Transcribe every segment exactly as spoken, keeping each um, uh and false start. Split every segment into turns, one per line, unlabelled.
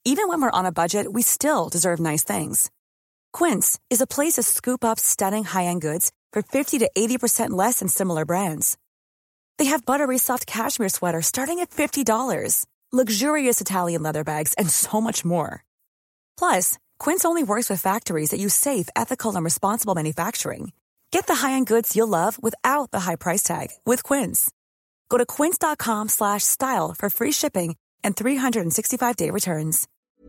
Even when we're on a budget, we still deserve nice things. Quince is a place to scoop up stunning high-end goods for fifty to eighty percent less than similar brands. They have buttery soft cashmere sweaters starting at fifty dollars, luxurious Italian leather bags, and so much more. Plus, Quince only works with factories that use safe, ethical, and responsible manufacturing. Get the high-end goods you'll love without the high price tag with Quince. Go to quince.com slash style for free shipping and three sixty-five day returns.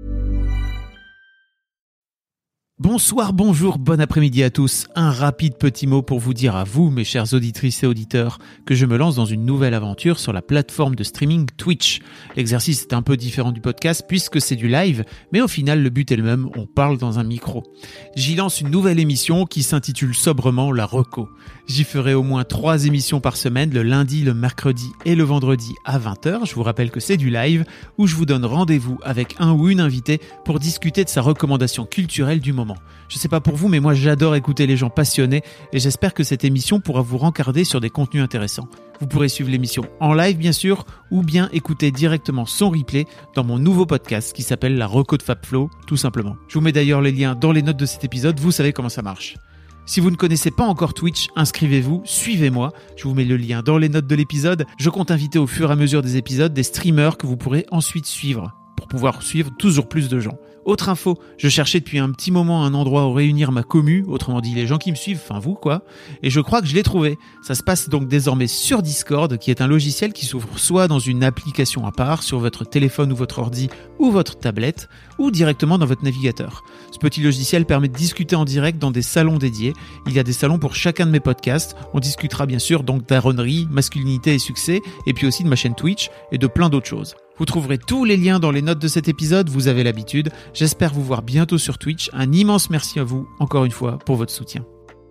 Bonsoir, bonjour, bon après-midi à tous. Un rapide petit mot pour vous dire à vous, mes chers auditrices et auditeurs, que je me lance dans une nouvelle aventure sur la plateforme de streaming Twitch. L'exercice est un peu différent du podcast puisque c'est du live, mais au final le but est le même, on parle dans un micro. J'y lance une nouvelle émission qui s'intitule sobrement La Reco. J'y ferai au moins trois émissions par semaine, le lundi, le mercredi et le vendredi à vingt heures. Je vous rappelle que c'est du live, où je vous donne rendez-vous avec un ou une invitée pour discuter de sa recommandation culturelle du moment. Je sais pas pour vous, mais moi j'adore écouter les gens passionnés et j'espère que cette émission pourra vous rencarder sur des contenus intéressants. Vous pourrez suivre l'émission en live bien sûr, ou bien écouter directement son replay dans mon nouveau podcast qui s'appelle La Reco de Fabflow, tout simplement. Je vous mets d'ailleurs les liens dans les notes de cet épisode, vous savez comment ça marche. Si vous ne connaissez pas encore Twitch, inscrivez-vous, suivez-moi. Je vous mets le lien dans les notes de l'épisode. Je compte inviter au fur et à mesure des épisodes des streamers que vous pourrez ensuite suivre pour pouvoir suivre toujours plus de gens. Autre info, je cherchais depuis un petit moment un endroit où réunir ma commu, autrement dit les gens qui me suivent, enfin vous quoi, et je crois que je l'ai trouvé. Ça se passe donc désormais sur Discord, qui est un logiciel qui s'ouvre soit dans une application à part, sur votre téléphone ou votre ordi ou votre tablette, ou directement dans votre navigateur. Ce petit logiciel permet de discuter en direct dans des salons dédiés. Il y a des salons pour chacun de mes podcasts. On discutera bien sûr donc d'aronnerie, masculinité et succès, et puis aussi de ma chaîne Twitch et de plein d'autres choses. Vous trouverez tous les liens dans les notes de cet épisode, vous avez l'habitude. J'espère vous voir bientôt sur Twitch. Un immense merci à vous, encore une fois, pour votre soutien.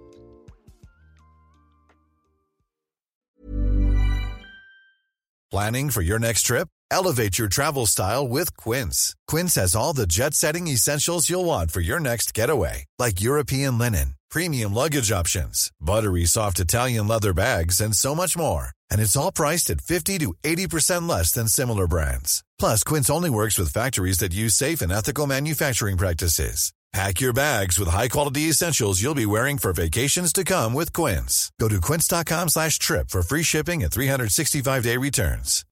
Planning for your next trip? Elevate your travel style with Quince. Quince has all the jet-setting essentials you'll want for your next getaway, like European linen, premium luggage options, buttery soft Italian leather bags, and so much more. And it's all priced at fifty to eighty percent less than similar brands. Plus, Quince only works with factories that use safe and ethical manufacturing practices. Pack your bags with high-quality essentials you'll be wearing for vacations to come with Quince. Go to quince.com slash trip for free shipping and three sixty-five day returns.